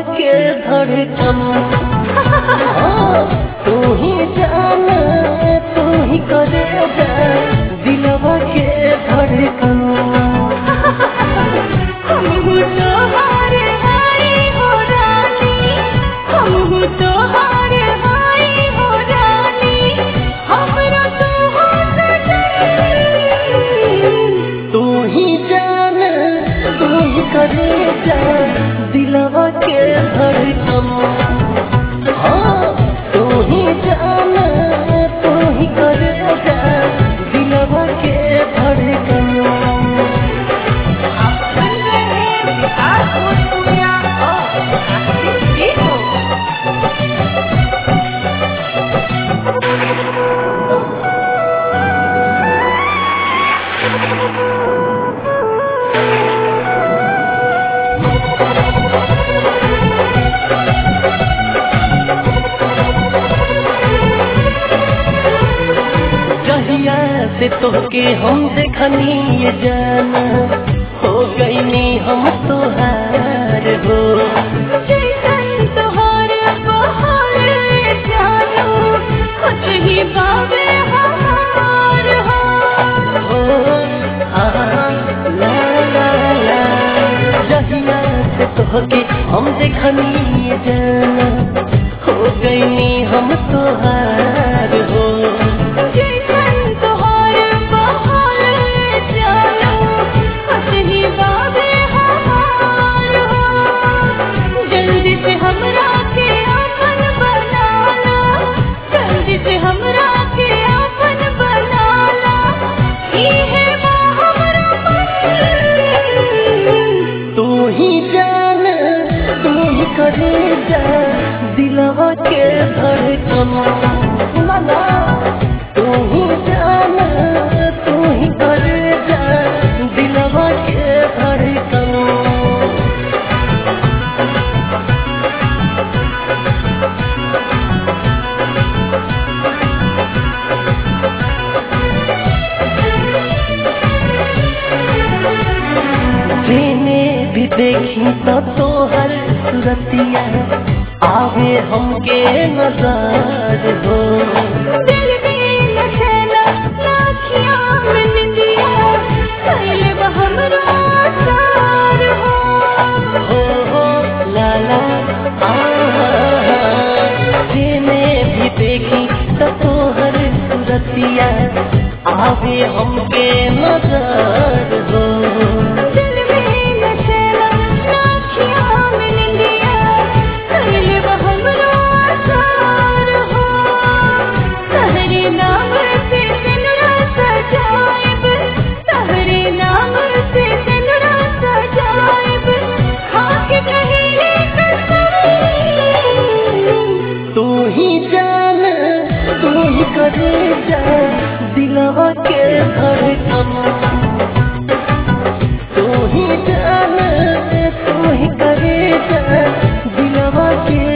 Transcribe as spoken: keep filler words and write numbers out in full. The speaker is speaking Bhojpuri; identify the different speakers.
Speaker 1: के धड़कन। तू ही जान तू ही करे जा दिलवा के धड़कन।
Speaker 2: हम हो तोहारे हाय हो रानी, हम हो तोहारे हाय हो रानी, हमरा तू हो सजन।
Speaker 1: तू ही जान तू ही करे जा दिलवा के धड़कन। हाँ तू ही जान तू ही करे जा दिलवा के धड़कन। जहिया से तोहके हम देखनी ये जाना हो गईनी हम तोहार हो।
Speaker 2: जैसन तोहार बहार जानो कुछ ही बाबे हमार हो।
Speaker 1: हो आ ला ला ला जहिया से तोहके हम देखनी ये जाना हो गईनी हम तोहार हो।
Speaker 2: जैसन तोहार बहार जानो कुछ ही बाबे हमार हो। जल्दी से हमरा के अपन बना ला, जल्दी से हमरा के अपन बना ला, इहे बा हमरा मन।
Speaker 1: तू ही जान तू ही करे जा दिलवा के धड़कन। सुना ना तू ही जान तू ही करे जा दिलवा के धड़कन। जेने भी देखी तो तोहर सूरतिया आवे हमके नजर हो।
Speaker 2: दिल में नशेला लाखिया में निंदिया, कैले बा हमरा सार हो।
Speaker 1: हो हो ला ला आ जेने भी देखी तो तोहर सूरतिया आवे हमके नजर हो।
Speaker 2: दिल में नशेला लाखिया में निंदिया, कैले बा हमरा सार हो। तहरे नाम से सिनुरा सजाएब, तहरे नाम से सिनुरा सजाएब, खाके कहिले कसम।
Speaker 1: तू ही जान तू ही करे जा दिलवा के धड़कन। तू ही जान तू ही करे जा दिलवा के